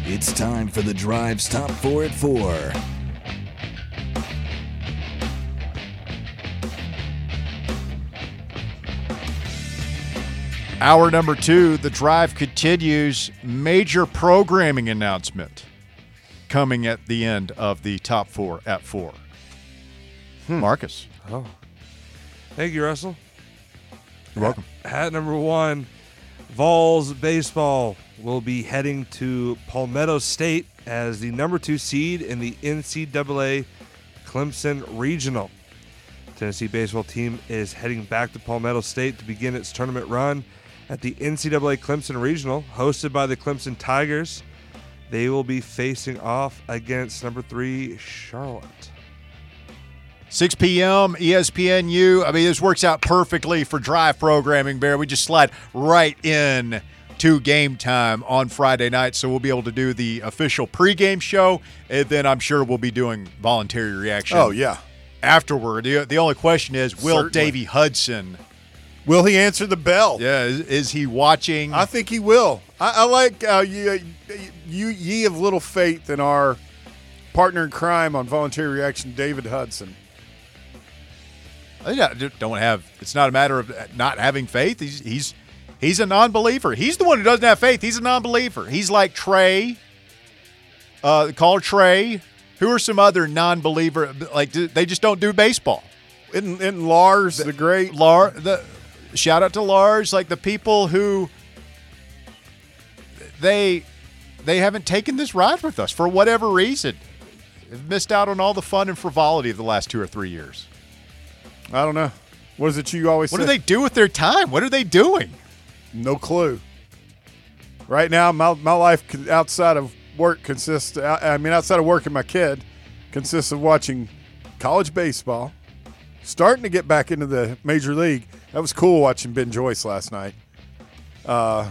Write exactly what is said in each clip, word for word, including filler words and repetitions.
It's time for the Drive's Top four at four. Hour number two, the Drive continues. Major programming announcement coming at the end of the top four at four. Hmm. Marcus. Oh. Thank you, Russell. You're welcome. Hat, hat number one, Vols baseball will be heading to Palmetto State as the number two seed in the N C double A Clemson Regional. Tennessee baseball team is heading back to Palmetto State to begin its tournament run at the N C double A Clemson Regional, hosted by the Clemson Tigers. They will be facing off against number three, Charlotte. six p.m., E S P N U. I mean, this works out perfectly for Drive programming, Bear. We just slide right in to game time on Friday night, so we'll be able to do the official pregame show, and then I'm sure we'll be doing voluntary reaction. Oh, yeah. Afterward. The, the only question is, will Certainly. Davey Hudson... Will he answer the bell? Yeah, is, is he watching? I think he will. I, I like uh, you, you. Ye have little faith in our partner in crime on voluntary reaction, David Hudson. I don't have. It's not a matter of not having faith. He's he's he's a non-believer. He's the one who doesn't have faith. He's a non-believer. He's like Trey. Uh, call Trey. Who are some other non-believer? Like they just don't do baseball. Isn't, isn't Lars the, the great Lars? The shout out to Lars. Like the people who they they haven't taken this ride with us for whatever reason. They've missed out on all the fun and frivolity of the last two or three years. I don't know. What is it you always What say? do they do with their time? What are they doing? No clue. Right now, my my life outside of work consists, I mean, outside of working my kid, consists of watching college baseball, starting to get back into the major league. That was cool watching Ben Joyce last night. Uh,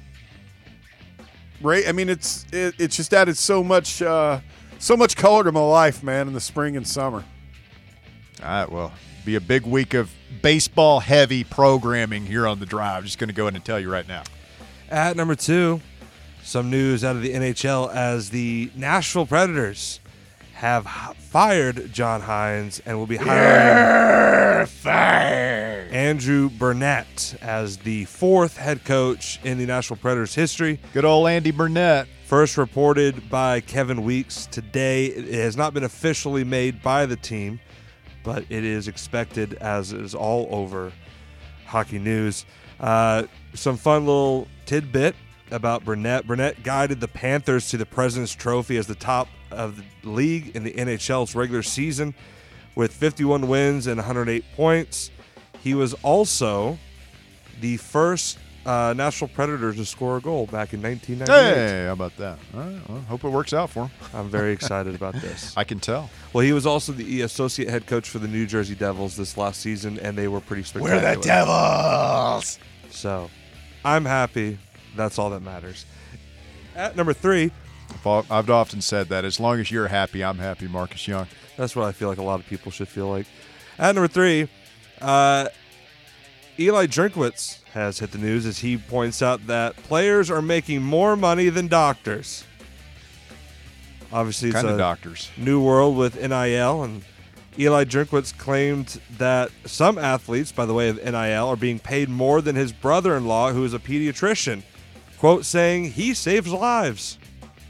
Ray, I mean, it's it, it's just added so much uh, so much color to my life, man, in the spring and summer. All right, well, be a big week of baseball-heavy programming here on The Drive. Just going to go ahead and tell you right now. At number two, some news out of the N H L as the Nashville Predators have fired John Hines and will be hiring Fire. Andrew Burnett as the fourth head coach in the Nashville Predators history. Good old Andy Burnett. First reported by Kevin Weeks today. It has not been officially made by the team, but it is expected as it is all over Hockey News. Uh, some fun little tidbit about Burnett. Burnett guided the Panthers to the President's Trophy as the top of the league in the N H L's regular season with fifty-one wins and one hundred eight points. He was also the first uh, Nashville Predators to score a goal back in nineteen ninety-eight. Hey, how about that? All right, well, hope it works out for him. I'm very excited about this. I can tell. Well, he was also the associate head coach for the New Jersey Devils this last season, and they were pretty spectacular. We're the Devils! So, I'm happy. That's all that matters. At number three. I've often said that. As long as you're happy, I'm happy, Marcus Young. That's what I feel like a lot of people should feel like. At number three, uh, Eli Drinkwitz has hit the news as he points out that players are making more money than doctors. Obviously, it's kind of a doctors. new world with N I L, and Eli Drinkwitz claimed that some athletes, by the way of N I L, are being paid more than his brother-in-law, who is a pediatrician. Quote, saying he saves lives.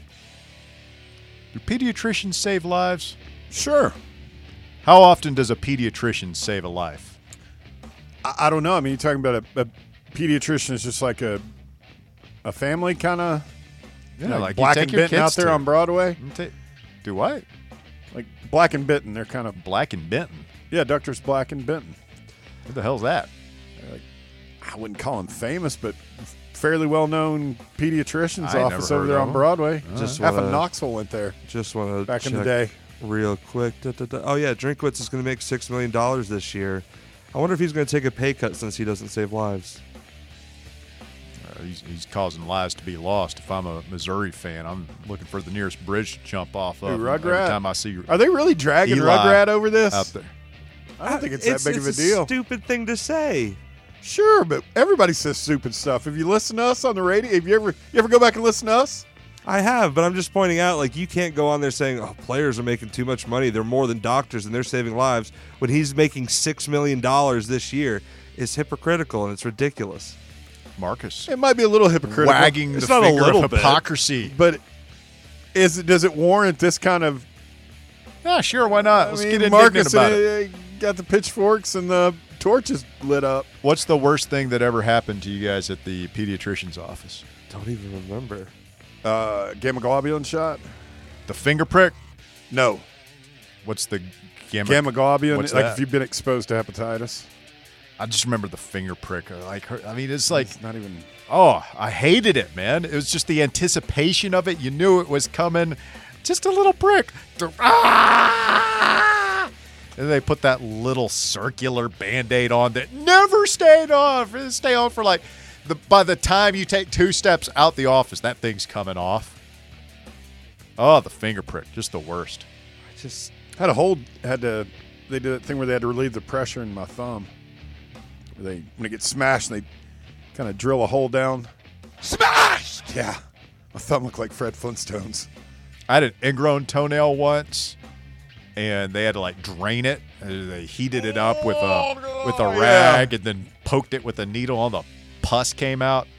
Do pediatricians save lives? Sure. How often does a pediatrician save a life? I, I don't know. I mean, you're talking about a, a pediatrician is just like a a family kind of, Yeah, you know, like you Black take and your Benton out kids there to- on Broadway. You ta- Do what? Like Black and Benton, they're kind of, Black and Benton. yeah, Doctors Black and Benton. What the hell's that? I wouldn't call them famous, but fairly well-known pediatrician's I office never over there heard on of 'em. Broadway. Just Half of wanna- Knoxville went there Just want to back in the day. real quick. Da, da, da. Oh, yeah, Drinkwitz is going to make six million dollars this year. I wonder if he's going to take a pay cut since he doesn't save lives. Uh, he's, he's causing lives to be lost. If I'm a Missouri fan, I'm looking for the nearest bridge to jump off of. Hey, Every Rugrat? time I see Are they really dragging Eli Rugrat over this? out there. I don't think it's, that big of a it's deal. stupid thing to say. Sure, but everybody says stupid stuff. If you listen to us on the radio, if you ever you ever go back and listen to us, I have, but I'm just pointing out, like, you can't go on there saying, oh, players are making too much money. They're more than doctors, and they're saving lives. When he's making six million dollars this year, it's hypocritical, and it's ridiculous. Marcus. It might be a little hypocritical. Wagging It's the not a finger little of bit. hypocrisy. But is it, does it warrant this kind of Yeah, sure, why not? Let's I get mean, indignant Marcus about uh, it. got the pitchforks and the torches lit up. What's the worst thing that ever happened to you guys at the pediatrician's office? Don't even remember. Uh, gamma globulin shot? The finger prick? No. What's the gamma? Gamma globulin, What's like that? if you've been exposed to hepatitis. I just remember the finger prick. Like, her, I mean, it's like, It's not even. oh, I hated it, man. It was just the anticipation of it. You knew it was coming. Just a little prick. Ah! And they put that little circular Band-Aid on that never stayed on. It stay on for like, the by the time you take two steps out the office, that thing's coming off. Oh, the finger prick. Just the worst. I just, Had a hold, had to, they did that thing where they had to relieve the pressure in my thumb. Where they, when it gets smashed, they kind of drill a hole down. Smashed! Yeah. My thumb looked like Fred Flintstone's. I had an ingrown toenail once, and they had to like drain it. And they heated it up with a with a rag, and then poked it with a needle. All the pus came out.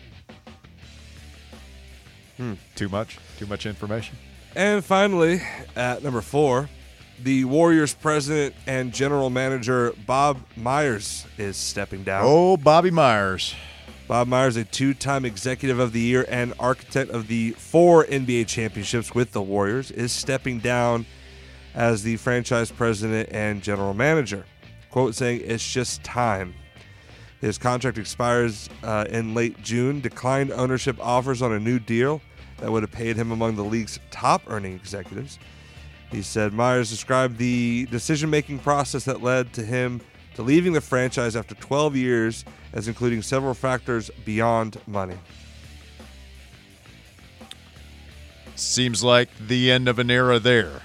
Hmm. Too much. Too much information. and finally, at number four, the Warriors president and general manager Bob Myers is stepping down. Oh, Bobby Myers. Bob Myers, a two-time executive of the year and architect of the four N B A championships with the Warriors, is stepping down as the franchise president and general manager. Quote saying, "It's just time." His contract expires uh, in late June. Declined ownership offers on a new deal that would have paid him among the league's top-earning executives. He said Myers described the decision-making process that led to him to leaving the franchise after twelve years as including several factors beyond money. Seems like the end of an era there.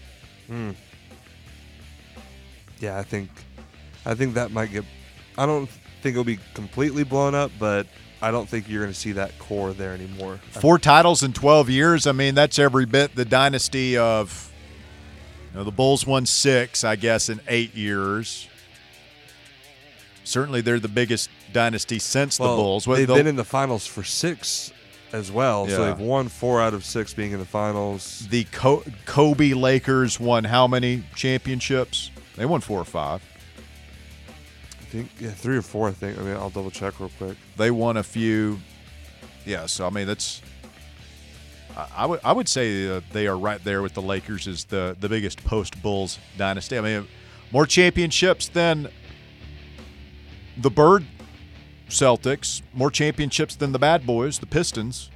Yeah, I think I think that might get I don't think it'll be completely blown up, but I don't think you're going to see that core there anymore. Four titles in twelve years. I mean, that's every bit the dynasty of, you know, the Bulls won six, I guess, in eight years. Certainly, they're the biggest dynasty since Well, the Bulls. What- they've the- been in the finals for six as well, so Yeah. they've won four out of six being in the finals. The Co- Kobe Lakers won how many championships? They won four or five. I think yeah, three or four. I think. I mean, I'll double check real quick. They won a few. Yeah, so I mean that's. I, I would I would say uh, they are right there with the Lakers as the the biggest post Bulls dynasty. I mean, more championships than the Bird Celtics, more championships than the Bad Boys, the Pistons.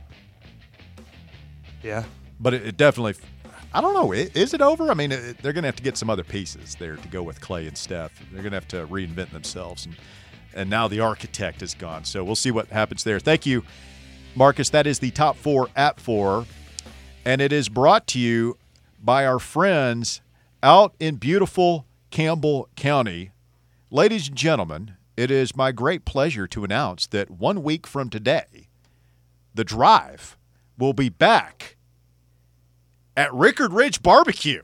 Yeah, But it, it definitely, I don't know, i- is it over? I mean, it, they're going to have to get some other pieces there to go with Clay and Steph. They're going to have to reinvent themselves. And, and now the architect is gone. So we'll see what happens there. Thank you, Marcus. That is the top four at four. And it is brought to you by our friends out in beautiful Campbell County. Ladies and gentlemen, it is my great pleasure to announce that one week from today, The Drive will be back at Rickard Ridge Barbecue.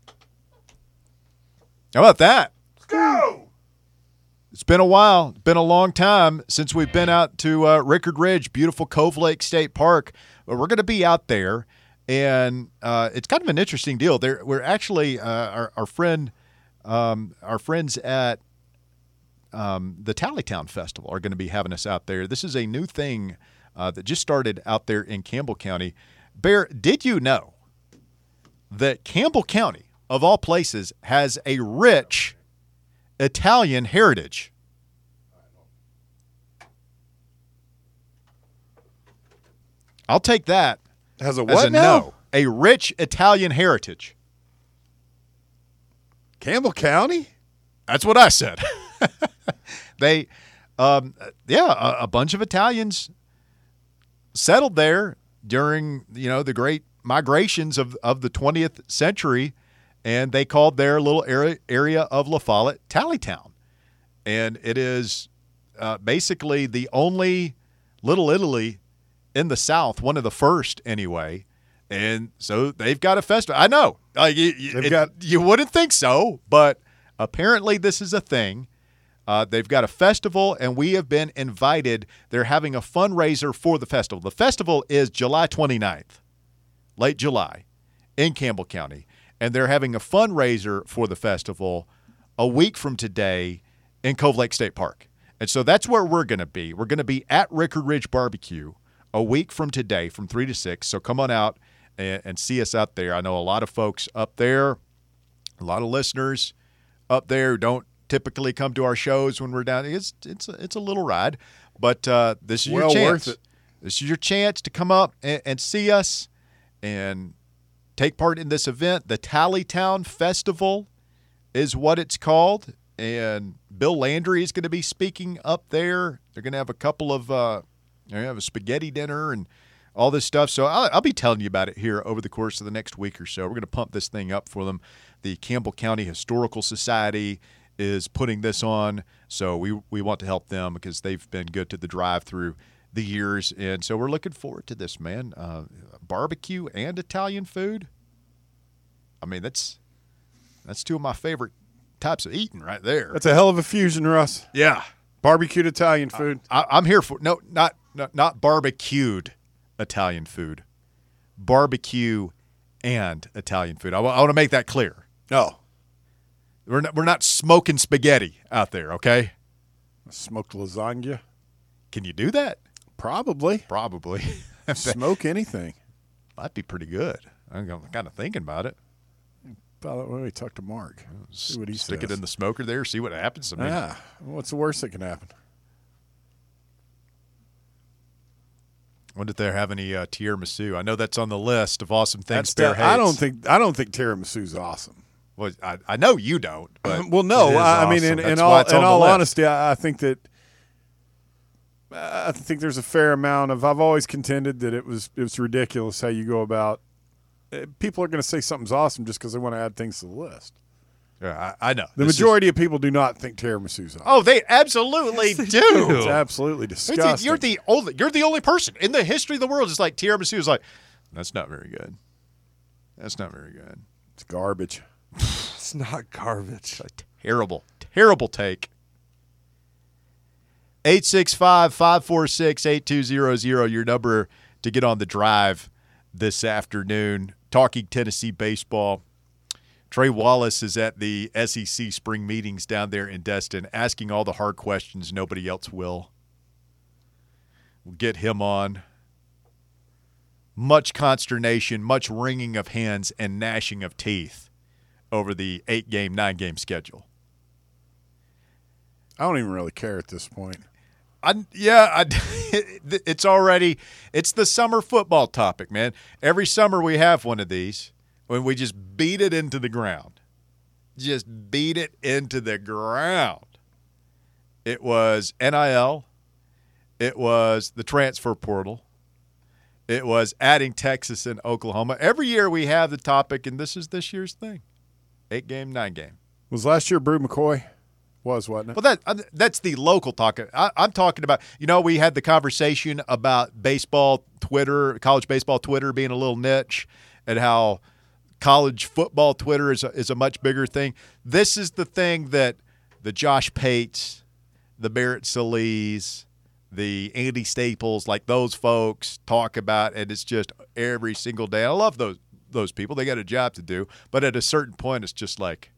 How about that? Let's go! It's been a while. It's been a long time since we've been out to uh, Rickard Ridge, beautiful Cove Lake State Park. But we're going to be out there, and uh, it's kind of an interesting deal. There, we're actually uh, our, our friend, um, our friends at um, the Tallytown Festival are going to be having us out there. This is a new thing uh, that just started out there in Campbell County. Bear, did you know that Campbell County, of all places, has a rich Italian heritage? I'll take that Has a as what a now? no. A rich Italian heritage. Campbell County? That's what I said. they, um, yeah, a, a bunch of Italians settled there during, you know, the great migrations of, of the twentieth century, and they called their little area, area of La Follette Tallytown. And it is uh, basically the only Little Italy in the South, one of the first anyway, And so they've got a festival. I know. Like you, you, it, got- you wouldn't think so, but apparently this is a thing. Uh, they've got a festival, and we have been invited. They're having a fundraiser for the festival. The festival is July twenty-ninth, late July, in Campbell County. And they're having a fundraiser for the festival a week from today in Cove Lake State Park. And so that's where we're going to be. We're going to be at Rickard Ridge Barbecue a week from today from three to six. So come on out and, and see us out there. I know a lot of folks up there, a lot of listeners up there who don't typically come to our shows when we're down. It's it's a, it's a little ride, but uh, this is Well your chance. worth it. This is your chance to come up and, and see us and take part in this event. The Tallytown Festival is what it's called, and Bill Landry is going to be speaking up there. They're going to have a couple of uh, they're going to have a spaghetti dinner and all this stuff. So I'll, I'll be telling you about it here over the course of the next week or so. We're going to pump this thing up for them. The Campbell County Historical Society is putting this on, so we we want to help them because they've been good to the drive through the years, and so we're looking forward to this, man. Uh, barbecue and Italian food. I mean, that's that's two of my favorite types of eating right there. That's a hell of a fusion, Russ. Yeah, Barbecued Italian food. I, I'm here for no, not not not barbecued Italian food, barbecue and Italian food. I, w- I want to make that clear. Oh, We're not, we're not smoking spaghetti out there, okay? smoked lasagna. Can you do that? Probably. Probably. Smoke anything. Might be pretty good. I'm kind of thinking about it. By the way, talk to Mark. See what he Stick says. it in the smoker there, see what happens. I mean, Yeah. What's the worst that can happen? wonder if they have any uh, tiramisu. I know that's on the list of awesome things. That's Bear that- I don't hates. think I don't think tiramisu's awesome. Well, I, I know you don't. But Well, no. it is I, I mean, awesome. in, That's in why all it's in on the all list. honesty, I, I think that I think there's a fair amount of. I've always contended that it was it was ridiculous how you go about. uh, People are going to say something's awesome just because they want to add things to the list. Yeah, I, I know. The This is- majority of people do not think tiramisu's awesome. oh, they absolutely do. It's absolutely It's- disgusting. You're the only. You're the only person in the history of the world. It's like tiramisu is like, that's not very good. That's not very good. It's garbage. It's not garbage. Terrible, terrible take. eight six five, five four six, eight two zero zero, your number to get on the drive this afternoon. Talking Tennessee baseball. Trey Wallace is at the S E C spring meetings down there in Destin, asking all the hard questions nobody else will. We'll get him on. Much consternation, much wringing of hands, and gnashing of teeth over the eight-game, nine-game schedule. I don't even really care at this point. I, yeah, I, it's already – it's the summer football topic, man. Every summer we have one of these when we just beat it into the ground. Just beat it into the ground. It was N I L. It was the transfer portal. It was adding Texas and Oklahoma. Every year we have the topic, and this is this year's thing. Eight-game, nine-game. Was last year Brew McCoy? Was, wasn't it? Well, that uh, that's the local talk. I, I'm talking about, you know, we had the conversation about baseball Twitter, college baseball Twitter being a little niche, and how college football Twitter is a, is a much bigger thing. This is the thing that the Josh Pates, the Barrett Sallees, the Andy Staples, like those folks talk about, and it's just every single day. I love those those people. They got a job to do, but at a certain point, it's just like,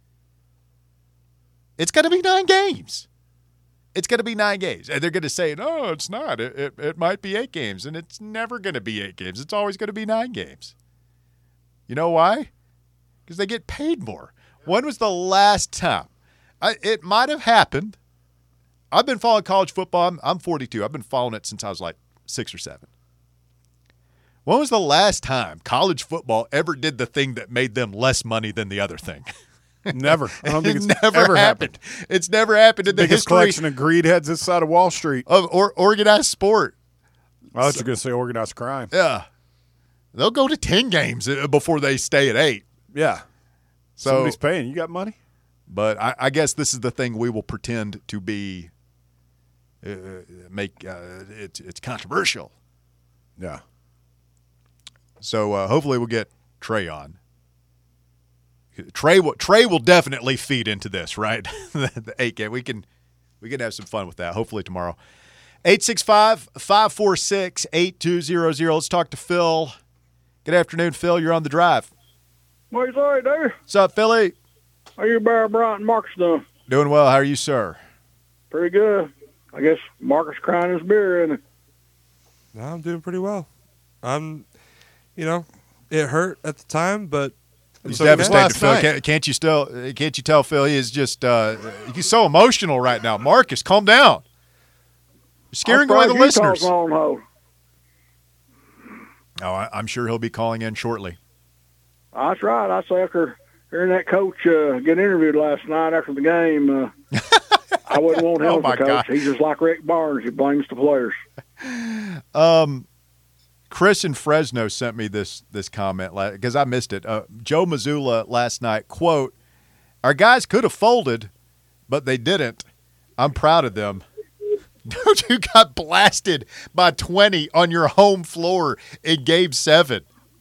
it's going to be nine games. It's going to be nine games. And they're going to say, no, it's not. It, it, it might be eight games. And it's never going to be eight games. It's always going to be nine games. You know why? Because they get paid more. When was the last time? I, it might have happened. I've been following college football. I'm, I'm forty-two. I've been following it since I was like six or seven. When was the last time college football ever did the thing that made them less money than the other thing? Never. I don't think it's never ever happened. happened. It's never happened in the Biggest history collection of greed heads this side of Wall Street. of or, organized sport. I thought you were going to say organized crime. Yeah, they'll go to ten games before they stay at eight. Yeah. So, Somebody's paying. You got money? but I, I guess this is the thing we will pretend to be. Uh, make uh, it, it's controversial. Yeah. So uh, hopefully we'll get Trey on. Trey will Trey will definitely feed into this, right? The eight game. We can we can have some fun with that. Hopefully tomorrow. eight six five, five four six, eight two zero zero. Let's talk to Phil. Good afternoon, Phil. You're on the drive. What you say, dude? What's up, Philly? How you, Bear Bryant and Marcus doing? Doing well. How are you, sir? Pretty good. I guess Marcus crying his beer, isn't it? No, I'm doing pretty well. I'm, you know, it hurt at the time, but He's so devastated, last Phil. night. Can't, can't you still? Can't you tell Phil he is just? Uh, he's so emotional right now. Marcus, calm down. You're scaring away the listeners. On hold. Oh, I, I'm sure he'll be calling in shortly. That's right. I say after hearing that coach uh, get interviewed last night after the game, uh, I wouldn't want him Oh, as my a coach. God. He's just like Rick Barnes. He blames the players. Um, Chris in Fresno sent me this this comment because I missed it. Uh, Joe Mazzulla last night, quote, "Our guys could have folded, but they didn't. I'm proud of them." Dude, you got blasted by twenty on your home floor in Game seven.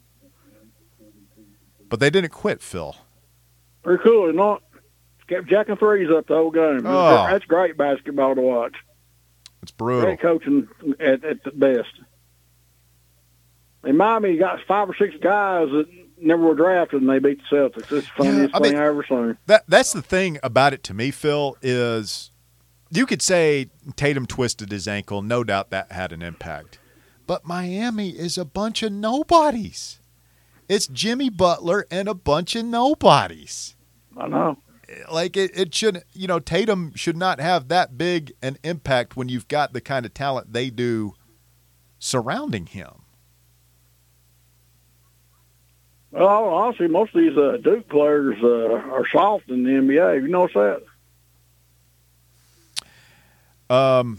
But they didn't quit, Phil. Pretty cool, you know. Kept jacking threes up the whole game. Oh. That's great basketball to watch. It's brutal. Great coaching at, at the best. In Miami, you got five or six guys that never were drafted, and they beat the Celtics. It's the funniest Yeah, I mean- thing I ever seen. That That's the thing about it to me, Phil, is you could say Tatum twisted his ankle. No doubt that had an impact. But Miami is a bunch of nobodies. It's Jimmy Butler and a bunch of nobodies. I know. Like, it, it should, you know, Tatum should not have that big an impact when you've got the kind of talent they do surrounding him. Well, honestly, most of these uh, Duke players uh, are soft in the N B A. You notice that? Um,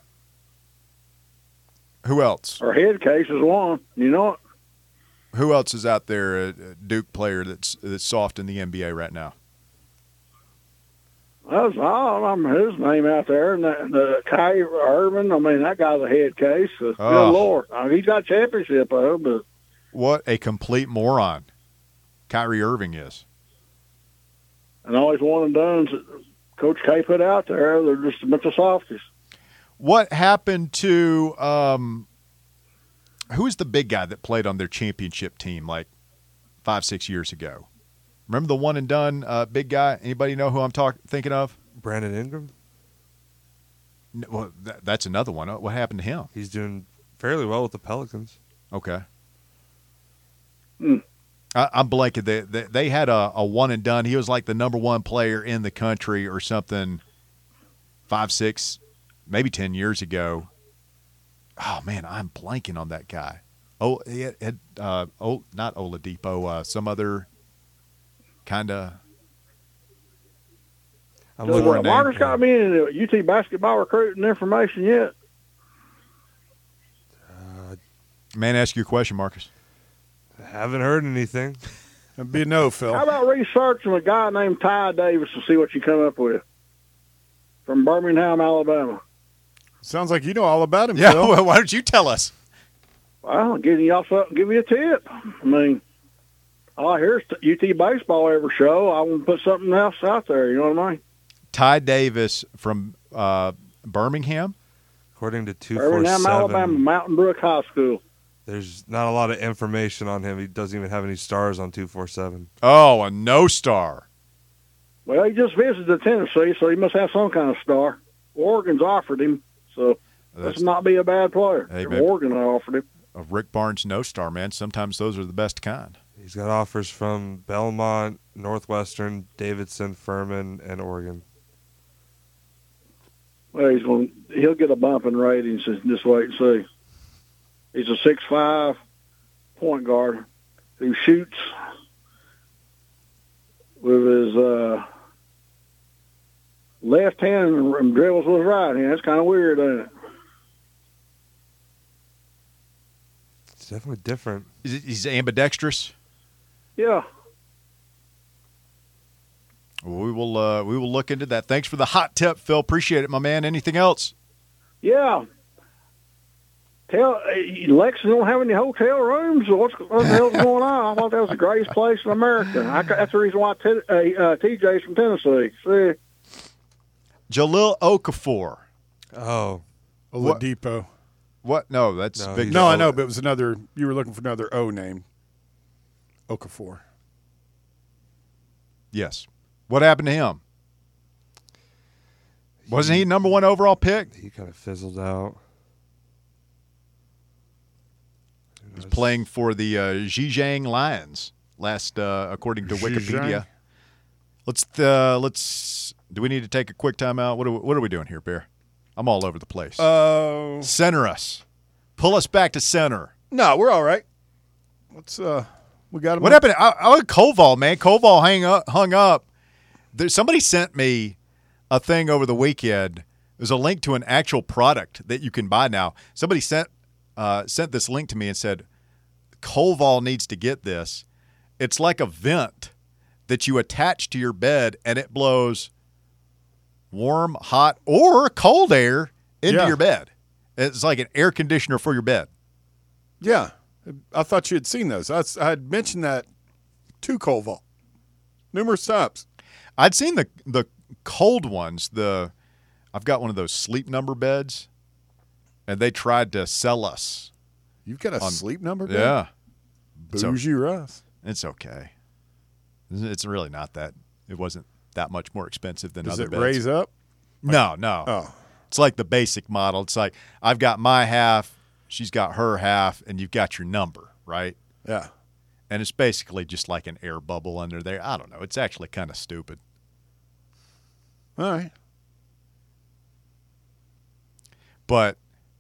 who else? Our head case is one. You know it? Who else is out there, a a Duke player that's that's soft in the N B A right now? That's, I don't remember his name out there. And the, the Kyrie Irving, I mean, that guy's a head case. Uh, Oh. Good Lord. I mean, he's got a championship, though, but What a complete moron Kyrie Irving is. and always one and done that Coach K put out there, they're just a bunch of softies. What happened to um, who was the big guy that played on their championship team like five, six years ago? Remember the one and done uh, big guy? Anybody know who I'm talking thinking of? Brandon Ingram, N- Well, that, that's another one. Uh, What happened to him? he's doing fairly well with the Pelicans. Okay. Hmm. I, I'm blanking. They, they they had a, a one and done. He was like the number one player in the country or something. Five, six, maybe ten years ago. Oh man, I'm blanking on that guy. Oh, he had, had uh, oh, not Oladipo. Uh, some other kind of. I'm So, looking uh, name, Marcus yeah. got me into U T basketball recruiting information yet? Man, ask you a question, Marcus. Haven't heard anything. It'd be a no, Phil. How about researching a guy named Ty Davis to see what you come up with? From Birmingham, Alabama. Sounds like you know all about him, Yeah, Phil. well, why don't you tell us? Well, I'm giving y'all something, give you a tip. I mean, all I hear is U T baseball every show. I want to put something else out there. You know what I mean? Ty Davis from uh, Birmingham. According to two four Birmingham, Alabama, seven, Mountain Brook High School. there's not a lot of information on him. He doesn't even have any stars on two four seven. Oh, a no star. Well, he just visited Tennessee, so he must have some kind of star. Oregon's offered him, so That's this not be a bad player. Hey, If babe. Oregon offered him. a Rick Barnes no star, man. Sometimes those are the best kind. He's got offers from Belmont, Northwestern, Davidson, Furman, and Oregon. Well, he's going. He'll get a bump in ratings. Just just wait and see. He's a six five point guard who shoots with his uh, left hand and dribbles with his right hand. It's kind of weird, ain't it? It's definitely different. Is it, he's ambidextrous. Yeah. Well, we will. Uh, we will look into that. Thanks for the hot tip, Phil. Appreciate it, my man. Anything else? Yeah. Tell uh, Lexington don't have any hotel rooms. What's what the hell's going on? I thought that was the greatest place in America. I, that's the reason why t- uh, uh, T J's from Tennessee. See, Jalil Okafor. Oh, Oladipo. What? No, that's No, Victor. he's- No, I Ola- know, but it was another. You were looking for another O name. Okafor. Yes. What happened to him? Wasn't he number one overall pick? he kind of fizzled out. He's playing for the uh, Zhejiang Lions. Last, uh, according to Zhejiang? Wikipedia. Let's uh, let's. Do we need to take a quick timeout? What are we, what are we doing here, Bear? I'm all over the place. Oh. Center us. Pull us back to center. No, we're all right. Let's. Uh, we got him. What up. happened? I, I was Koval, man. Koval hang up, hung up. There, somebody sent me a thing over the weekend. There's a link to an actual product that you can buy now. Somebody sent uh, sent this link to me and said, Koval needs to get this. It's like a vent that you attach to your bed, and it blows warm, hot, or cold air into Yeah. your bed. It's like an air conditioner for your bed. Yeah, I thought you had seen those. I, I had mentioned that to Colval numerous times. I'd seen the the cold ones. The I've got one of those sleep number beds, and they tried to sell us. You've got a On- sleep number? bed? Yeah, So- Bougie Russ. it's okay. It's really not that. It wasn't that much more expensive than Does other it beds. raise up? No, no. Oh, It's like the basic model. It's like I've got my half, she's got her half, and you've got your number, right? yeah. And it's basically just like an air bubble under there. I don't know. It's actually kind of stupid. All right. But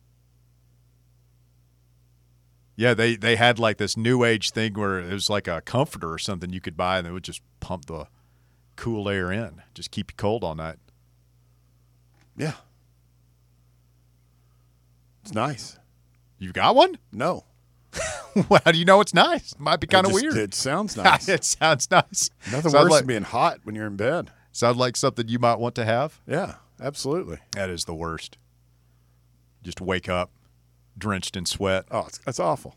yeah, they, they had like this new age thing where it was like a comforter or something you could buy, and it would just pump the cool air in, just keep you cold all night. Yeah. It's nice. You've got one? No. Well, how do you know it's nice? It might be kind It of just- weird. It sounds nice. It sounds nice. Nothing sounds worse like, than being hot when you're in bed. sounds like something you might want to have. Yeah, absolutely. That is the worst. Just wake up drenched in sweat. Oh, it's, that's awful.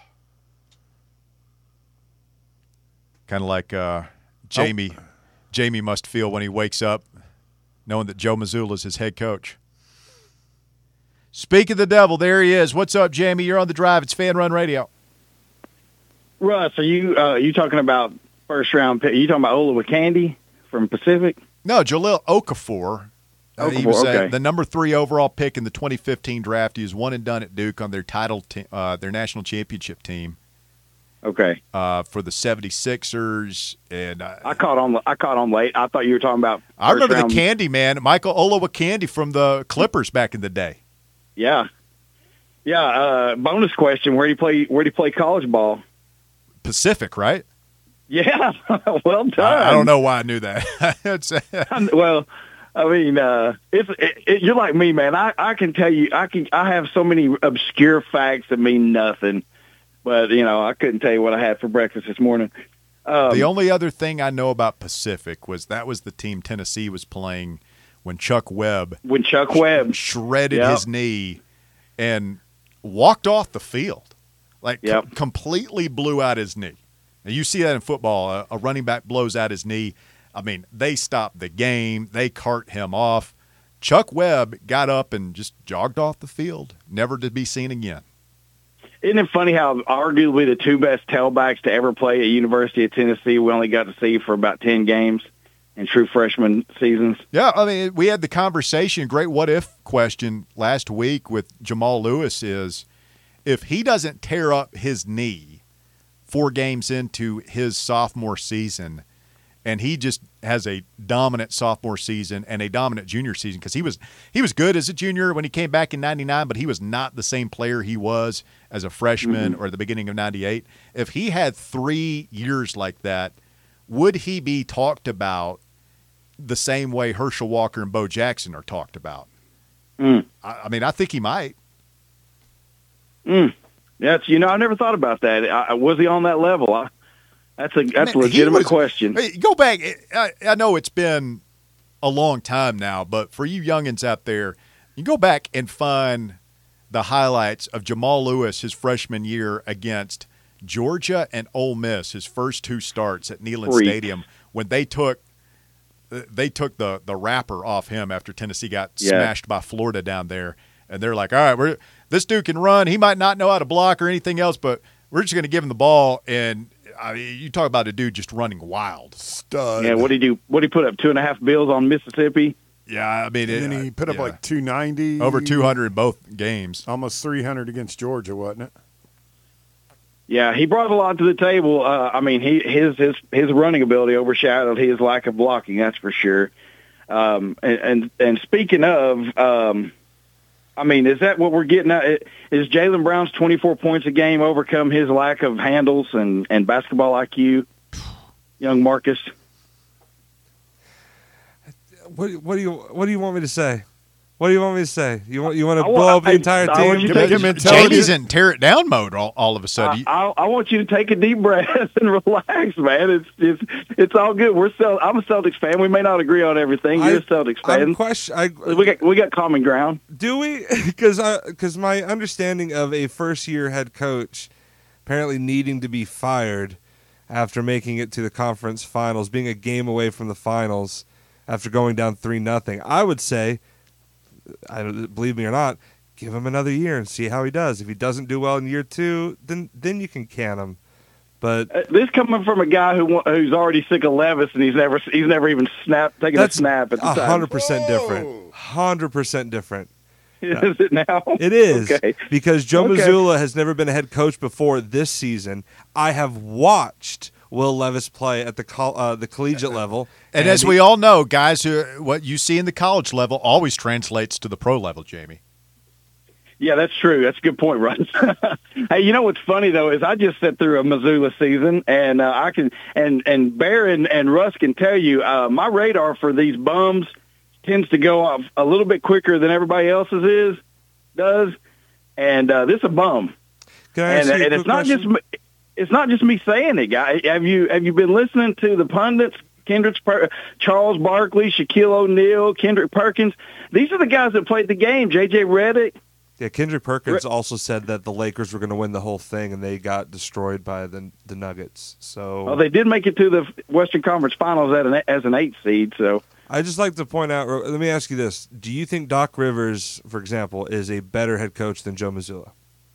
Kind of like uh, Jamie. Oh. Jamie must feel when he wakes up knowing that Joe Mazzulla is his head coach. Speak of the devil, there he is. What's up, Jamie? You're on the drive. It's Fan Run Radio. Russ, are you uh, you talking about first round pick? Are you talking about Ola Candy from Pacific? No, Jalil Okafor. Uh, he Okafor, was uh, okay. the number three overall pick in the twenty fifteen draft. He was one and done at Duke on their title, te- uh, their national championship team Okay, uh, for the seventy-sixers. And uh, I caught on. I caught on late. I thought you were talking about. I remember first the round- Candy man, Michael Olowokandi from the Clippers back in the day. Yeah, yeah. Uh, bonus question: Where do you play? Where do you play college ball? Pacific, right? Yeah, well done. I, I don't know why I knew that. It's, Well, I mean, uh, it's it, it, you're like me, man. I, I can tell you, I can. I have so many obscure facts that mean nothing, but you know, I couldn't tell you what I had for breakfast this morning. Um, the only other thing I know about Pacific was that was the team Tennessee was playing when Chuck Webb when Chuck Webb, shredded Yep. his knee and walked off the field, like Yep. com- completely blew out his knee. Now you see that in football, a, a running back blows out his knee. I mean, they stopped the game, they cart him off. Chuck Webb got up and just jogged off the field, never to be seen again. Isn't it funny how arguably the two best tailbacks to ever play at University of Tennessee we only got to see for about ten games in true freshman seasons? Yeah, I mean, we had the conversation, great what-if question last week with Jamal Lewis is if he doesn't tear up his knee four games into his sophomore season and he just has a dominant sophomore season and a dominant junior season because he was he was good as a junior when he came back in ninety-nine, but he was not the same player he was as a freshman or at the beginning of ninety-eight. If he had three years like that, would he be talked about the same way Herschel Walker and Bo Jackson are talked about? Mm. I, I mean, I think he might. Mm. That's you know I never thought about that. I, was he on that level? I, that's a that's Man, a he legitimate was- question. Hey, go back. I, I know it's been a long time now, but for you youngins out there, you go back and find the highlights of Jamal Lewis his freshman year against Georgia and Ole Miss, his first two starts at Neyland Freak. Stadium, when they took they took the the wrapper off him after Tennessee got Yeah. smashed by Florida down there, and they're like, all right, we're this dude can run. He might not know how to block or anything else, but we're just going to give him the ball. And I mean, you talk about a dude just running wild. Stud. Yeah, what did he do? What did he put up? Two and a half bills on Mississippi? Yeah, I mean, it, And then he put up yeah. like two ninety. over two hundred in both games. Almost three hundred against Georgia, wasn't it? Yeah, he brought a lot to the table. Uh, I mean, he his his his running ability overshadowed his lack of blocking. That's for sure. Um, and, and and speaking of, um, I mean, is that what we're getting at? Is Jaylen Brown's twenty-four points a game overcome his lack of handles and, and basketball I Q, young Marcus? What, what do you What do you want me to say? What do you want me to say? You want you want to I want- blow up the I- entire I want team? you to- Make him intelligent. Jamie's in tear it down mode all, all of a sudden. I, I, I want you to take a deep breath and relax, man. It's it's it's all good. We're Cel- I'm a Celtics fan. We may not agree on everything. You're I- a Celtics I'm fan. question. I, We got we got common ground. Do we? Because because my understanding of a first year head coach apparently needing to be fired after making it to the conference finals, being a game away from the finals after going down three nothing, I would say, I don't believe me or not, give him another year and see how he does. If he doesn't do well in year two, then then you can can him. But Uh, This coming from a guy who wa- who's already sick of Levis and he's never he's never even snapped taken that's a snap at the a time. hundred percent different. Hundred percent different. Is it now? It is Okay. because Joe Okay. Mazzulla has never been a head coach before this season. I have watched Will Levis play at the col- uh, the collegiate level, and as we all know, guys, who what you see in the college level always translates to the pro level, Jamie. Yeah, that's true. That's a good point, Russ. Hey, you know what's funny though is I just sat through a Missoula season, and uh, I can and and Bear and, and Russ can tell you uh, my radar for these bums tends to go off a little bit quicker than everybody else's is does, and uh, this is a bum. Can I And, ask you a and it's quick not question? just me- it's not just me saying it, guy. Have you have you been listening to the pundits? Kendrick, per- Charles Barkley, Shaquille O'Neal, Kendrick Perkins. These are the guys that played the game. J J Redick. Yeah, Kendrick Perkins also said that the Lakers were going to win the whole thing, and they got destroyed by the the Nuggets. So Well, they did make it to the Western Conference Finals at an, as an eight seed. So I just like to point out. Let me ask you this: do you think Doc Rivers, for example, is a better head coach than Joe Mazzulla?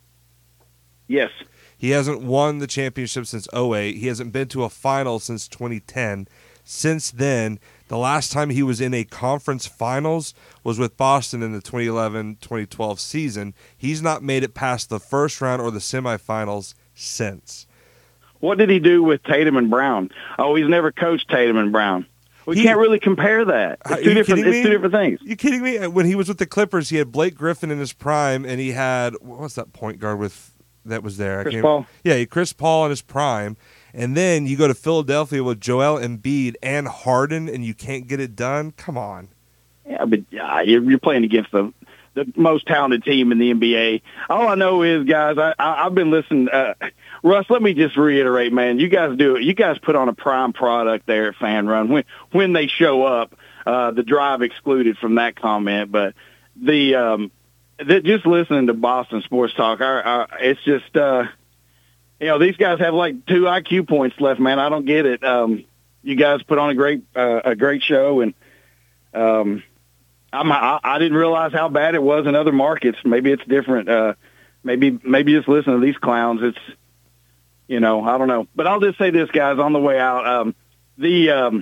yes, He hasn't won the championship since oh eight. He hasn't been to a final since twenty ten. Since then, the last time he was in a conference finals was with Boston in the twenty eleven twenty twelve season. He's not made it past the first round or the semifinals since. what did he do with Tatum and Brown? Oh, he's never coached Tatum and Brown. We He- can't really compare that. Are It's two you different. kidding It's me? two different things. You kidding me? When he was with the Clippers, he had Blake Griffin in his prime, and he had what's that point guard with that was there? I Chris can't- Paul. Yeah, he- Chris Paul in his prime, and then you go to Philadelphia with Joel Embiid and Harden, and you can't get it done. Come on. Yeah, but yeah, you're, you're playing against the the most talented team in the N B A. All I know is, guys, I, I, I've been listening. Uh, Russ, let me just reiterate, man. You guys do it. You guys put on a prime product there at Fan Run when when they show up. Uh, the drive excluded from that comment, but the um, the, just listening to Boston Sports Talk, our, our, it's just uh, you know these guys have like two I Q points left, man. I don't get it. Um, you guys put on a great uh, a great show, and um, I'm, I, I didn't realize how bad it was in other markets. Maybe it's different. Uh, maybe maybe just listen to these clowns. It's you know I don't know, but I'll just say this, guys, on the way out. Um, the um,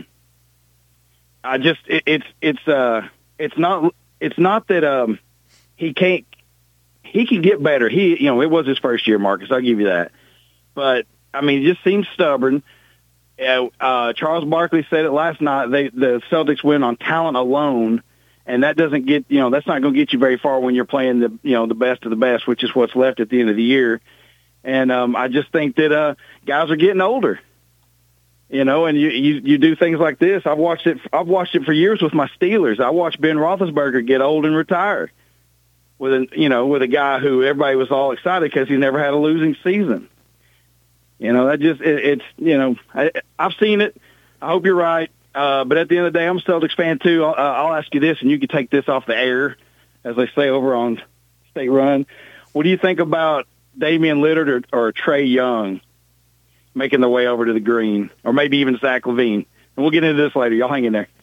I just it, it's it's uh it's not it's not that um he can't he can get better. He you know it was his first year, Marcus. I'll give you that, but I mean he just seems stubborn. Uh, uh, Charles Barkley said it last night. They the Celtics win on talent alone. And that doesn't get, you know, that's not going to get you very far when you're playing the, you know, the best of the best, which is what's left at the end of the year. And um, I just think that uh, guys are getting older, you know, and you, you you do things like this. I've watched it. I've watched it for years with my Steelers. I watched Ben Roethlisberger get old and retire with a, you know, with a guy who everybody was all excited because he never had a losing season. You know, that just it, it's, you know, I, I've seen it. I hope you're right. Uh, but at the end of the day, I'm a Celtics fan, too. I'll, uh, I'll ask you this, and you can take this off the air, as they say over on State Run. what do you think about Damian Lillard or, or Trey Young making their way over to the green, or maybe even Zach LaVine? And we'll get into this later. Y'all hang in there.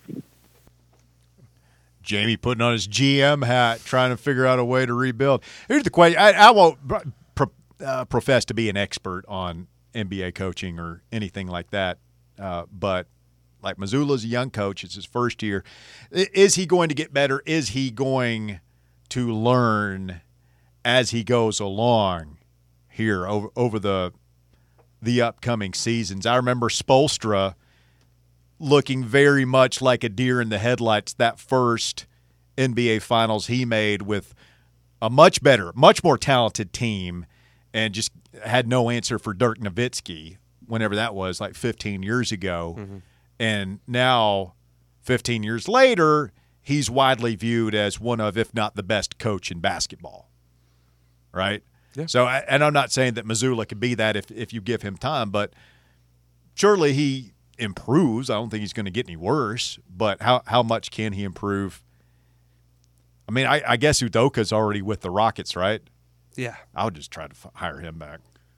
Jamie putting on his G M hat, trying to figure out a way to rebuild. Here's the question. I, I won't pro, uh, profess to be an expert on N B A coaching or anything like that, uh, but like Mazzulla's a young coach. It's his first year. Is he going to get better? Is he going to learn as he goes along here over, over the the upcoming seasons? I remember Spoelstra looking very much like a deer in the headlights that first N B A Finals he made with a much better, much more talented team, and just had no answer for Dirk Nowitzki whenever that was, like fifteen years ago. Mm-hmm. And now, fifteen years later, he's widely viewed as one of, if not the best coach in basketball, right? Yeah. So, and I'm not saying that Mazzulla could be that if, if you give him time, but surely he improves. I don't think he's going to get any worse, but how, how much can he improve? I mean, I, I guess Udoka's already with the Rockets, right? Yeah. I would just try to f- hire him back.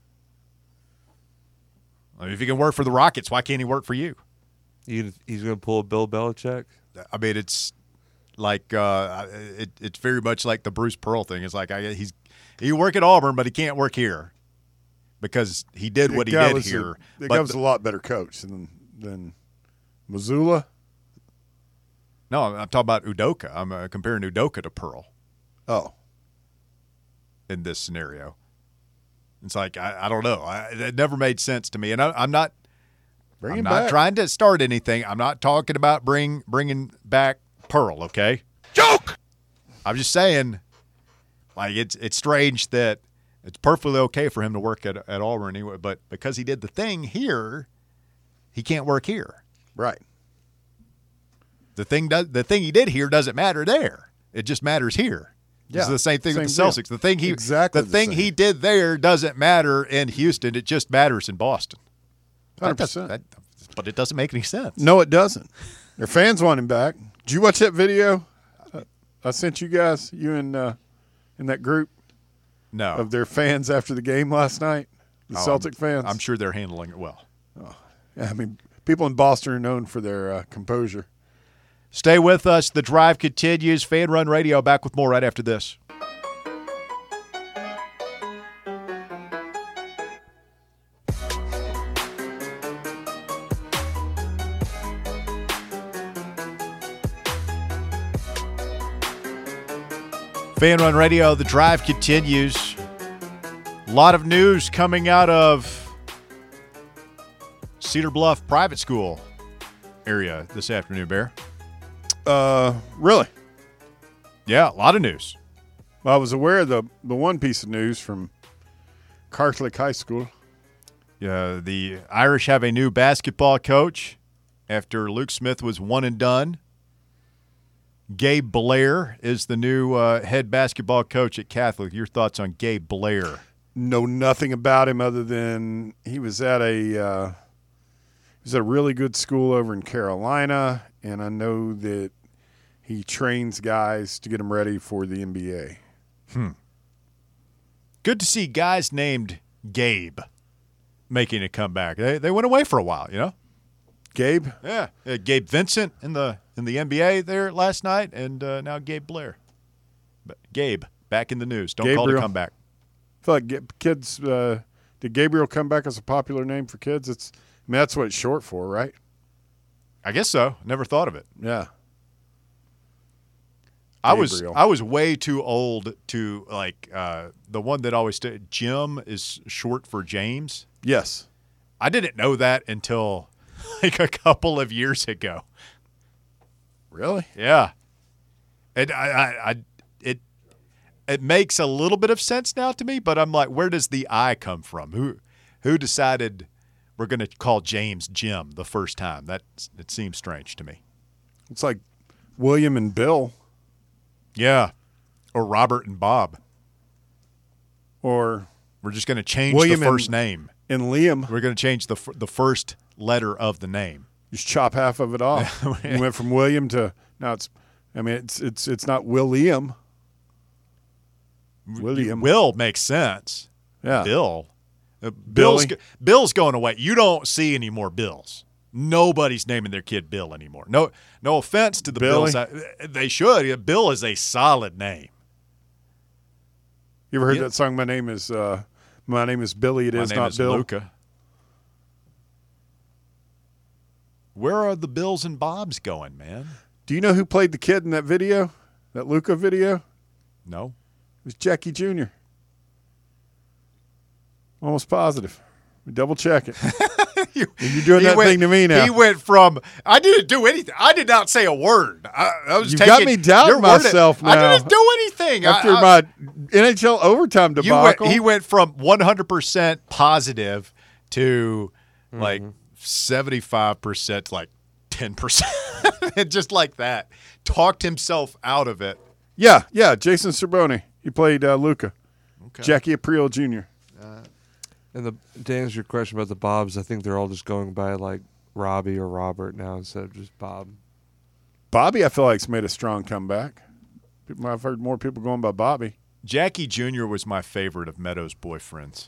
I mean, if he can work for the Rockets, why can't he work for you? He, he's going to pull a Bill Belichick? I mean, it's like uh, it, it's very much like the Bruce Pearl thing. It's like I, he's he work at Auburn, but he can't work here because he did what the he guy did was here. A, the but guy was the, a lot better coach than than Mazzulla. No, I'm, I'm talking about Udoka. I'm uh, comparing Udoka to Pearl. Oh, in this scenario, it's like I, I don't know. I, it never made sense to me, and I, I'm not. Bring I'm him not back. trying to start anything. I'm not talking about bring bringing back Pearl. Okay, joke. I'm just saying, like it's it's strange that it's perfectly okay for him to work at at Auburn anyway, but because he did the thing here, he can't work here. Right. The thing does the thing he did here doesn't matter there. It just matters here. Yeah, it's the same thing same with the deal. Celtics. The thing he Exactly the the thing same. he did there doesn't matter in Houston. It just matters in Boston. one hundred That does- percent. that- but it doesn't make any sense. No, it doesn't. Their fans want him back. Did you watch that video uh, I sent you guys, you and uh, in that group No. of their fans after the game last night? The Oh, Celtic I'm, fans. I'm sure they're handling it well. Yeah, I mean, people in Boston are known for their uh, composure. Stay with us. The drive continues. Fan Run Radio back with more right after this. Fan Run Radio, the drive continues. A lot of news coming out of Cedar Bluff Private School area this afternoon, Bear. Uh, really? Yeah, a lot of news. Well, I was aware of the, the one piece of news from Catholic High School. Yeah, the Irish have a new basketball coach after Luke Smith was one and done. Gabe Blair is the new uh, head basketball coach at Catholic. Your thoughts on Gabe Blair? Know nothing about him other than he was at a uh, he was at a really good school over in Carolina, and I know that he trains guys to get them ready for the N B A. Hmm. Good to see guys named Gabe making a comeback. They they went away for a while, you know. Gabe? Yeah, uh, Gabe Vincent in the in the N B A there last night, and uh, now Gabe Blair. But Gabe back in the news. Don't call it a Gabriel. comeback. I feel like Ga- kids. Uh, did Gabriel come back as a popular name for kids? It's. I mean, that's what it's short for, right? I guess so. Never thought of it. Yeah. I was Gabriel. I was way too old to like uh, the one that always st- Jim is short for James. Yes. I didn't know that until like a couple of years ago. Really? Yeah, and I, I, I it it makes a little bit of sense now to me, but I'm like, where does the I come from? Who who decided we're going to call James Jim the first time? That it seems strange to me. It's like William and Bill, Yeah, or Robert and Bob. or We're just going to change William the first and- name. and Liam. We're going to change the f- the first letter of the name. Just chop half of it off. You went from William to now it's. I mean, it's it's it's not William. William. Will makes sense. Yeah. Bill. Uh, Bill's, Billy. Bill's going away. You don't see any more Bills. Nobody's naming their kid Bill anymore. No no offense to the Billy? Bills. I- They should. Bill is a solid name. You ever heard Yeah. that song? My name is uh, My name is Billy. It My is name not is Bill. Luca. Where are the Bills and Bobs going, man? Do you know who played the kid in that video? That Luca video? No. It was Jackie Junior Almost positive. Double check it. You- You're doing he that went- thing to me now. He went from I didn't do anything. I did not say a word. I, I was You've taking got me doubting your word. myself I now. didn't do anything After I, I, my N H L overtime you went, debacle. he went from one hundred percent positive to like Mm-hmm. seventy-five percent to like ten percent. Just like that. Talked himself out of it. yeah, yeah. Jason Cerboni. He played uh, Luca. Okay. Jackie Aprile Junior And the, to answer your question about the Bobs, I think they're all just going by like Robbie or Robert now instead of just Bob. Bobby, I feel like, has made a strong comeback. People, I've heard more people going by Bobby. Jackie Junior was my favorite of Meadows' boyfriends.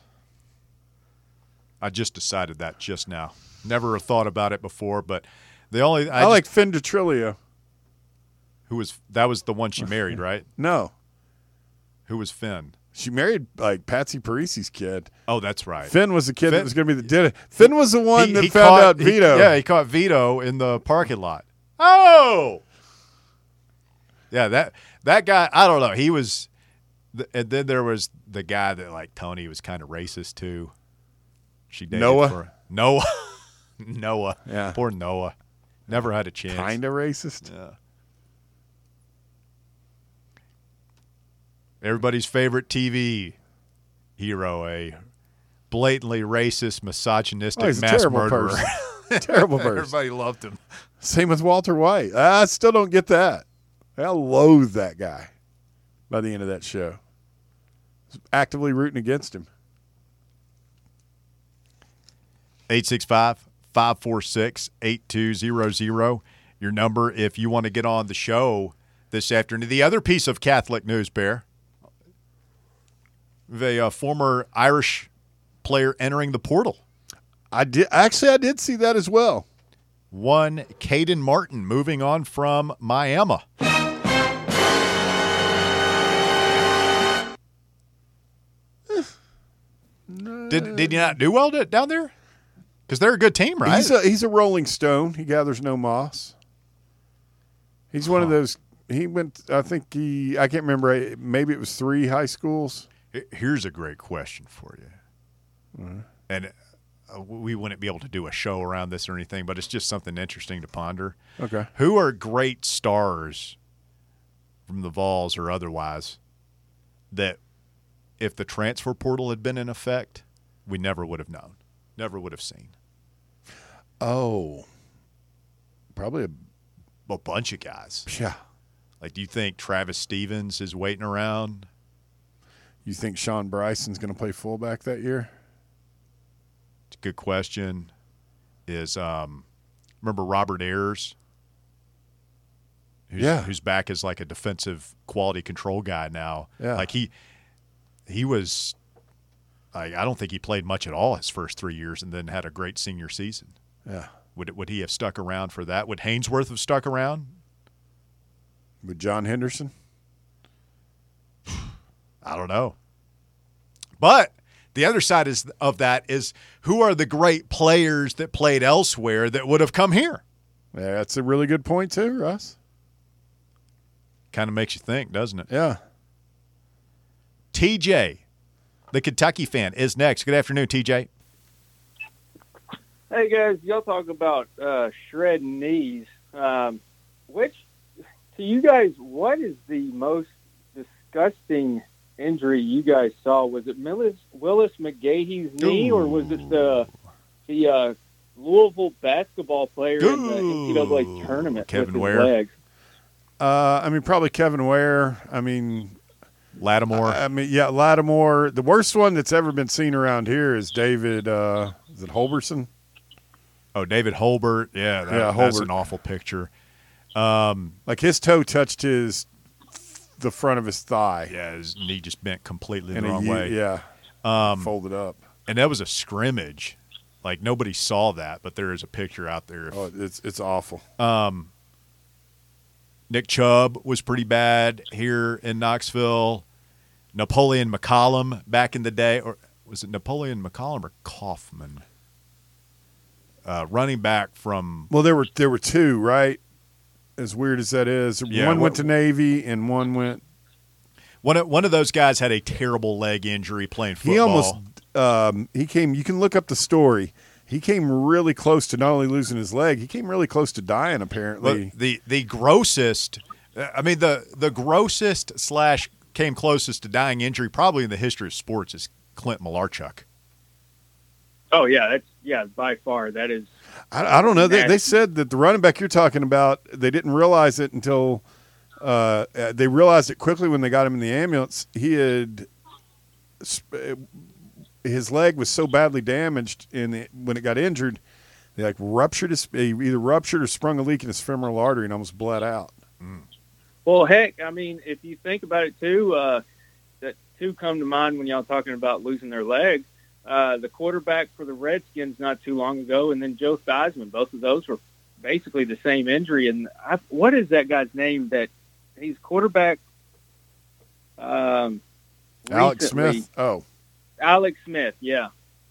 I just decided that just now. Never thought about it before, but the only I, I, just- like Finn DeTrilio. who was that was the one she married, right? No, Who was Finn? she married like Patsy Parisi's kid. Oh, that's right. Finn was the kid Finn- that was going to be the did it. Finn was the one He- that he found caught- out he- Vito. yeah, he caught Vito in the parking lot. Oh, yeah that that guy. I don't know. He was, and then there was the guy that like Tony was kind of racist to. She dated Noah? for Noah, Noah. Yeah. Poor Noah. Never had a chance. kind of racist. Yeah. Everybody's favorite T V hero, a blatantly racist, misogynistic Oh, he's a mass terrible murderer. person. Terrible person. Everybody loved him. Same with Walter White. I still don't get that. I loathe that guy by the end of that show. Actively rooting against him. eight six five, five four six, eight two zero zero. Your number if you want to get on the show this afternoon. The other piece of Catholic news, Bear, the uh, former Irish player entering the portal. I did actually I did see that as well. One, Caden Martin moving on from Miami. Did did you not do well to, down there? Because they're a good team, right? He's a he's a rolling stone. He gathers no moss. He's one of those. He went. I think he. I can't remember. Maybe it was three high schools. Here's a great question for you, Mm-hmm. and uh, we wouldn't be able to do a show around this or anything, but it's just something interesting to ponder. Okay. Who are great stars from the Vols or otherwise that if the transfer portal had been in effect, we never would have known, never would have seen? Oh, probably a A bunch of guys. yeah. Like, do you think Travis Stevens is waiting around? You think Sean Bryson's going to play fullback that year? It's a good question. Is um, remember Robert Ayers? Who's, Yeah. who's back as like a defensive quality control guy now. Yeah. Like he he was like I don't think he played much at all his first three years and then had a great senior season. Yeah. Would would he have stuck around for that? Would Hainsworth have stuck around? With John Henderson? I don't know. But the other side is of that is who are the great players that played elsewhere that would have come here? Yeah, that's a really good point too, Russ. Kind of makes you think, doesn't it? Yeah. T J, the Kentucky fan, is next. Good afternoon, T J. Hey guys, y'all talk about uh, shredding knees. Um, which, to you guys, what is the most disgusting injury you guys saw? Was it Willis, Willis McGahee's knee, or was it the the uh, Louisville basketball player in the N C double A tournament Kevin with his Ware. legs? Uh, I mean, probably Kevin Ware. I mean, Lattimore. I mean, yeah, Lattimore. The worst one that's ever been seen around here is David. Uh, is it Holberson? oh, David Holbert. Yeah, that, Yeah, that's Holbert. an awful picture. Um, Like his toe touched his the front of his thigh. Yeah, his knee just bent completely the And wrong he, way. Yeah, Um, folded up. and that was a scrimmage. Like, nobody saw that, but there is a picture out there. Oh, it's it's awful. Um, Nick Chubb was pretty bad here in Knoxville. Napoleon McCollum back in the day, or was it Napoleon McCollum or Kaufman? Uh, running back from Well, there were there were two, right? As weird as that is, Yeah, one what- went to Navy and one went. one of, one of those guys had a terrible leg injury playing football. He almost um, he came. You can look up the story. He came really close to not only losing his leg, he came really close to dying. Apparently, Look, the the grossest, I mean the the grossest slash came closest to dying injury probably in the history of sports is Clint Malarchuk. Oh yeah, that's yeah by far that is. I, I don't know. They, they Nasty. said that the running back you're talking about, they didn't realize it until uh, uh, they realized it quickly when they got him in the ambulance. He had sp- his leg was so badly damaged in the, when it got injured, they like ruptured his he either ruptured or sprung a leak in his femoral artery and almost bled out. Well, heck, I mean, if you think about it too, uh, that two come to mind when y'all talking about losing their leg. Uh, the quarterback for the Redskins not too long ago, and then Joe Theismann. Both of those were basically the same injury. And I, what is that guy's name? That he's quarterback. Um, Alex recently. Smith. Oh, Alex Smith. Yeah,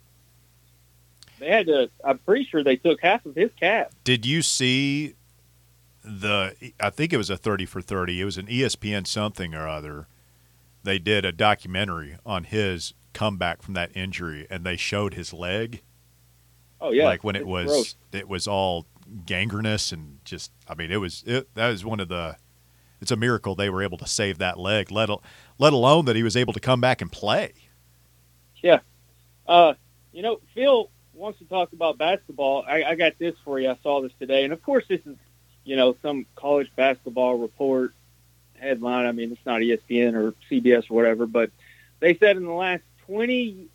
they had to. I'm pretty sure they took half of his cap. Did you see the? I think it was a thirty for thirty. It was an E S P N something or other. They did a documentary on his comeback from that injury, and they showed his leg. Oh yeah, like when it it's was gross. it was all gangrenous and just. I mean, it was it, that was one of the. It's a miracle they were able to save that leg, let al- let alone that he was able to come back and play. Yeah. Uh, you know, Phil wants to talk about basketball. I, I got this for you. I saw this today. And, of course, this is, you know, some college basketball report headline. I mean, it's not E S P N or C B S or whatever. But they said in the last twenty-three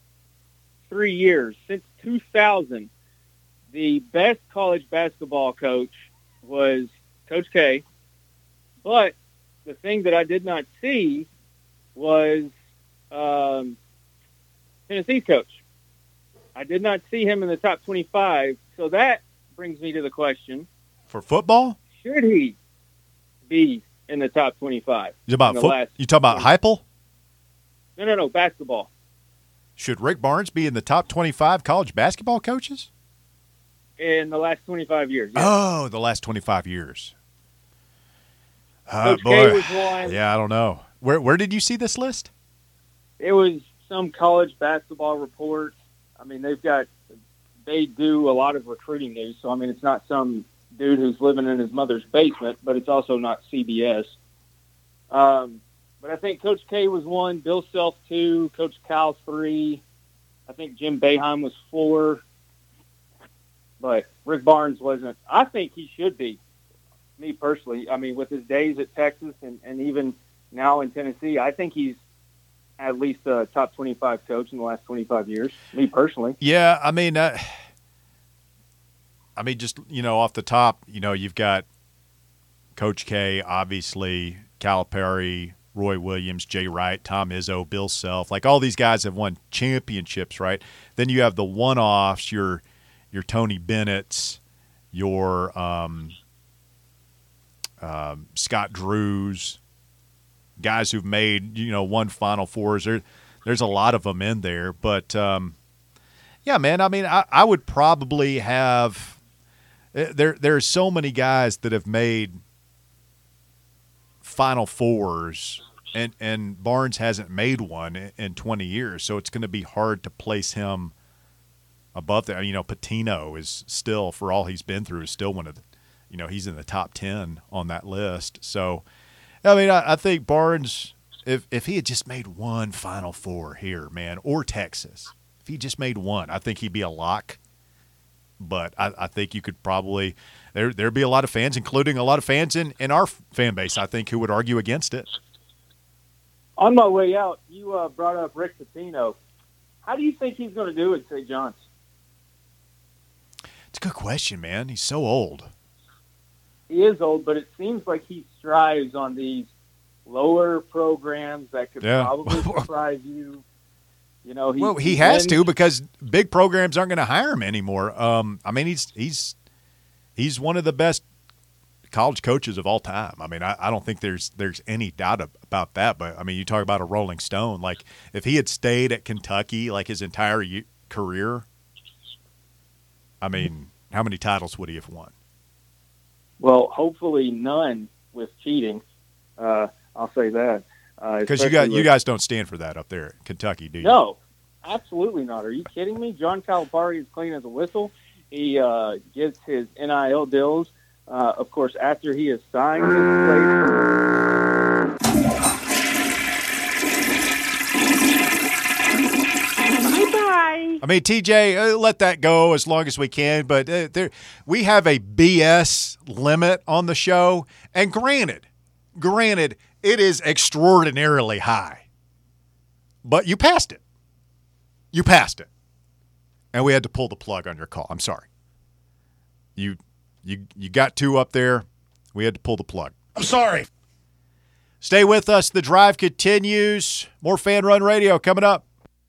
years, since two thousand, the best college basketball coach was Coach K. But the thing that I did not see was um, Tennessee's coach. I did not see him in the top twenty-five. So that brings me to the question, For football? should he be in the top twenty-five? You about in the foot, last you talk about twenty Heupel? No, no, no, basketball. Should Rick Barnes be in the top twenty-five college basketball coaches? In the last twenty-five years. Yes. Oh, the last twenty-five years. Oh, Coach boy. K was one. Yeah, I don't know. Where where did you see this list? It was some college basketball report. I mean, they've got, they do a lot of recruiting news. So, I mean, it's not some dude who's living in his mother's basement, but it's also not C B S. Um, but I think Coach K was one, Bill Self two, Coach Cal three. I think Jim Boeheim was four. But Rick Barnes wasn't. I think he should be, me personally. I mean, with his days at Texas and, and even now in Tennessee, I think he's at least a top twenty-five coach in the last twenty-five years, me personally. Yeah, I mean, uh, I mean, just, you know, off the top, you know, you've got Coach K, obviously, Calipari, Roy Williams, Jay Wright, Tom Izzo, Bill Self. Like, all these guys have won championships, right? Then you have the one-offs, your your Tony Bennett's, your um, um, Scott Drews, guys who've made, you know, one Final Fours. There, there's a lot of them in there. But, um, yeah, man, I mean, I, I would probably have there, – there are so many guys that have made Final Fours, and, and Barnes hasn't made one in, in twenty years, so it's going to be hard to place him above there. You know, Patino is still, for all he's been through, is still one of the – you know, he's in the top ten on that list. So, I mean, I, I think Barnes, if if he had just made one Final Four here, man, or Texas, if he just made one, I think he'd be a lock. But I, I think you could probably there there'd be a lot of fans, including a lot of fans in, in our fan base, I think, who would argue against it. On my way out, you uh, brought up Rick Pitino. How do you think he's going to do at Saint John's? It's a good question, man. He's so old. He is old, but it seems like he strives on these lower programs that could Yeah. probably surprise you. You know, he, Well, he has wins. to because big programs aren't going to hire him anymore. Um, I mean, he's he's he's one of the best college coaches of all time. I mean, I, I don't think there's there's any doubt about that. But I mean, you talk about a Rolling Stone. Like if he had stayed at Kentucky like his entire u- career, I mean, how many titles would he have won? Well, hopefully none with cheating. Uh, I'll say that. Uh, Because you especially got you with- guys don't stand for that up there at Kentucky, do you? No, absolutely not. Are you kidding me? John Calipari is clean as a whistle. He uh, gets his N I L deals, uh, of course, after he has signed his place. Bye-bye. I mean, T J, uh, let that go as long as we can. But uh, there, we have a B S limit on the show, and granted, granted, it is extraordinarily high. But you passed it. You passed it, and we had to pull the plug on your call. I'm sorry. You, you, you got two up there. We had to pull the plug. I'm sorry. Stay with us. The drive continues. More Fan Run Radio coming up.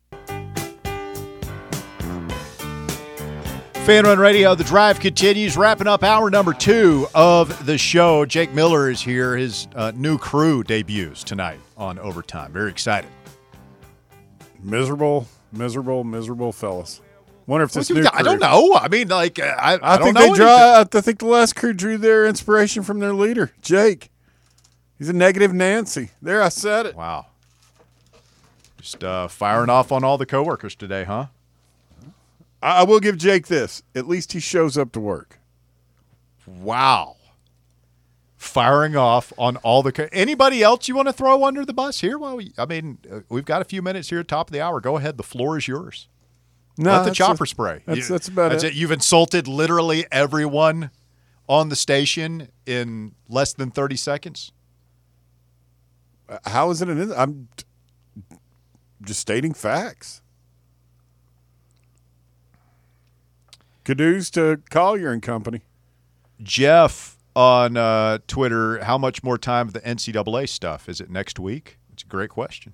Fan Run Radio, the drive continues. Wrapping up hour number two of the show. Jake Miller is here. His uh, new crew debuts tonight on Overtime. Very excited. Miserable, miserable, miserable fellas. Wonder if this new I don't crew- know. I mean, like, I, I, I don't think know they anything. draw. I think the last crew drew their inspiration from their leader, Jake. He's a negative Nancy. There, I said it. Wow. Just uh, firing off on all the coworkers today, huh? I, I will give Jake this. At least he shows up to work. Wow. Firing off on all the co- – anybody else you want to throw under the bus here? Well, we, I mean, uh, we've got a few minutes here at top of the hour. Go ahead. The floor is yours. No, Let the that's chopper a- spray. That's, You- that's about that's it. You've insulted literally everyone on the station in less than thirty seconds. How is it an? I'm t- just stating facts. Kudos to Collier and Company. Jeff on uh, Twitter, how much more time of the N C double A stuff? Is it next week? It's a great question.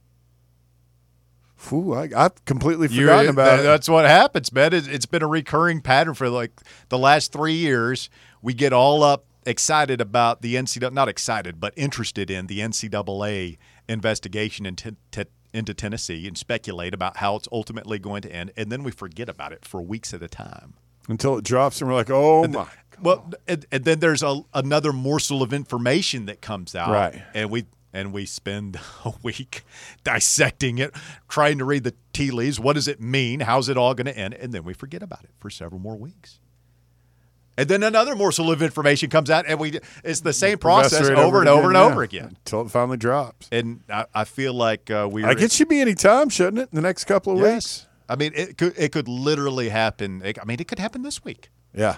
Ooh, I, I've completely You- forgotten about that- it. That's what happens, man. It, it's been a recurring pattern for like the last three years. We get all up excited about the N C double A, not excited, but interested in the N C double A investigation into, te- into Tennessee and speculate about how it's ultimately going to end, and then we forget about it for weeks at a time. Until it drops, and we're like, "Oh my!" Well, and, and then there's a, another morsel of information that comes out, Right. And we and we spend a week dissecting it, trying to read the tea leaves. What does it mean? How's it all going to end? And then we forget about it for several more weeks. And then another morsel of information comes out, and we it's the same process Investigate over and over and yeah, over again. until it finally drops. And I, I feel like uh, we. I guess should be any time, shouldn't it? In the next couple of yes. weeks. I mean, it could it could literally happen. It, I mean, it could happen this week. Yeah.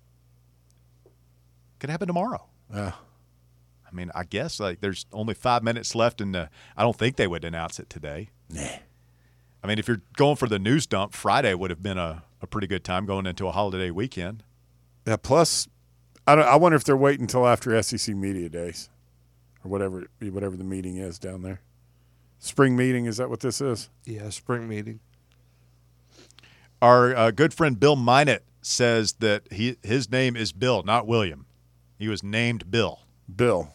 Could happen tomorrow. Yeah. I mean, I guess like there's only five minutes left, and I don't think they would announce it today. Nah. I mean, if you're going for the news dump, Friday would have been a, a pretty good time going into a holiday weekend. Yeah. Plus, I don't, I wonder if they're waiting until after S E C Media Days, or whatever whatever the meeting is down there. Spring meeting, is that what this is? Yeah, spring meeting. Our uh, good friend Bill Minot says that he his name is Bill, not William. He was named Bill. Bill.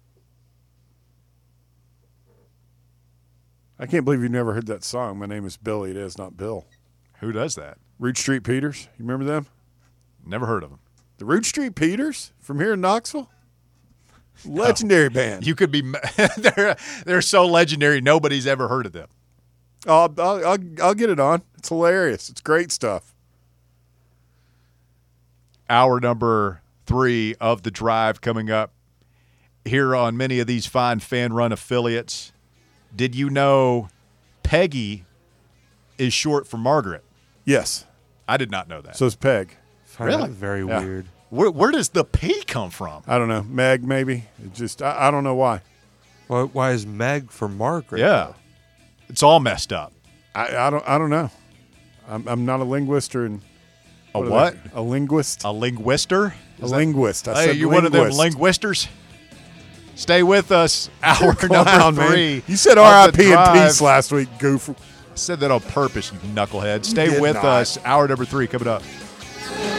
I can't believe you've never heard that song. My name is Billy. It is not Bill. Who does that? Root Street Peters. You remember them? Never heard of him. The Root Street Peters from here in Knoxville? Legendary band. You could be – they're, they're so legendary, nobody's ever heard of them. I'll, I'll, I'll, I'll get it on. It's hilarious. It's great stuff. Hour number three of the drive coming up here on many of these fine fan-run affiliates. Did you know Peggy is short for Margaret? Yes. I did not know that. So is Peg. Find Really? that very Yeah. weird. Where, where does the P come from? I don't know. Meg, maybe. It just, I, I don't know why. Why, why is Meg for Margaret? Yeah. It's all messed up. I, I don't I don't know. I'm, I'm not a linguist or an, A are what? they? A linguist. A linguister? A linguist. I Hey, said you one of them linguist. linguisters? Stay with us. Hour Clown, number man. three. You said of R I the P and drive. peace last week, goof. I said that on purpose, you knucklehead. Stay did with not. us. Hour number three coming up.